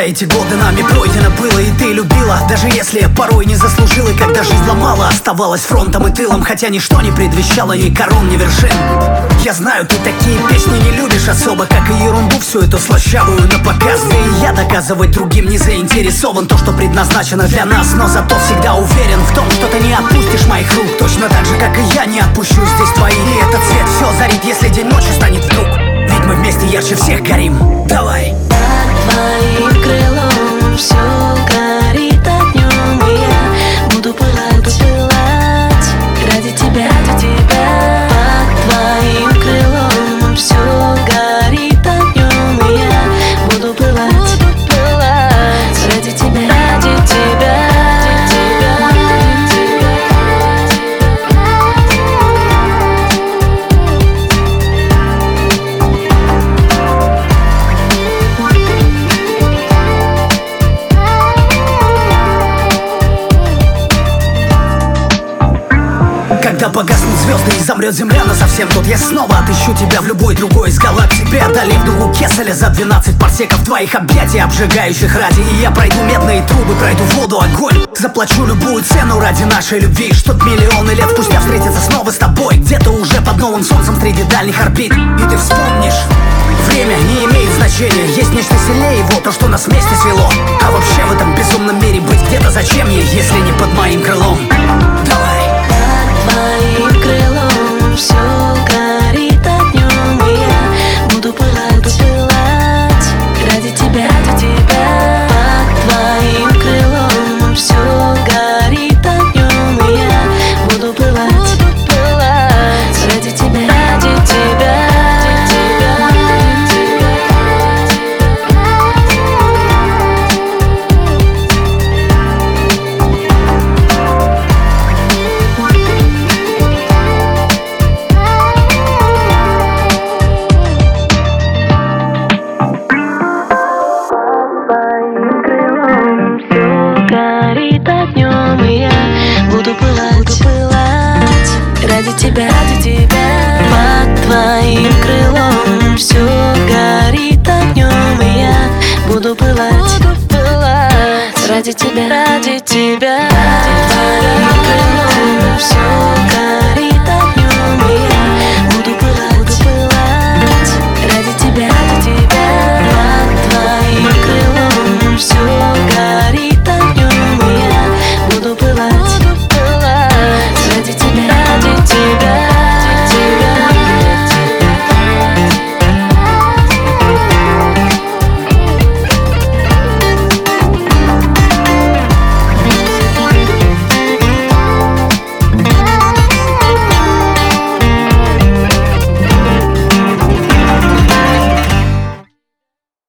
За эти годы нами пройдено было, и ты любила, даже если порой не заслужила. И когда жизнь ломала, оставалась фронтом и тылом, хотя ничто не предвещало ни корон, ни вершин. Я знаю, ты такие песни не любишь особо, как и ерунду всю эту слащавую на показ. Да и я доказывать другим не заинтересован, то, что предназначено для нас. Но зато всегда уверен в том, что ты не отпустишь моих рук, точно так же, как и я не отпущу здесь твои. И этот свет все озарит, если день ночью станет вдруг, ведь мы вместе ярче всех горим. Давай. Под твоим крылом все горит огнем, и я буду пылать, пылать ради тебя, ради тебя. Под твоим крылом все горит огнем, и я буду пылать, пылать ради тебя, ради тебя. Когда погаснут звезды и замрет земля насовсем, тут я снова отыщу тебя в любой другой из галактик, преодолев дугу Кесселя за 12 парсеков твоих объятий, обжигающих ради. И я пройду медные трубы, пройду воду, огонь, заплачу любую цену ради нашей любви, чтоб миллионы лет спустя встретиться снова с тобой, где-то уже под новым солнцем среди дальних орбит. И ты вспомнишь, время не имеет значения, есть нечто сильнее его, то, что нас вместе свело. А вообще в этом безумном мире быть где-то зачем ей, если не под моим крылом? Давай. Твоим крылом все горит огнем, и я буду пылать, пылать ради тебя, ради тебя. Под твоим крылом все горит огнем, и я буду пылать, пылать ради тебя, ради тебя. Ради тебя, ради тебя. Под твоим крылом все горит огнем, и я буду пылать, пылать ради тебя, ради тебя.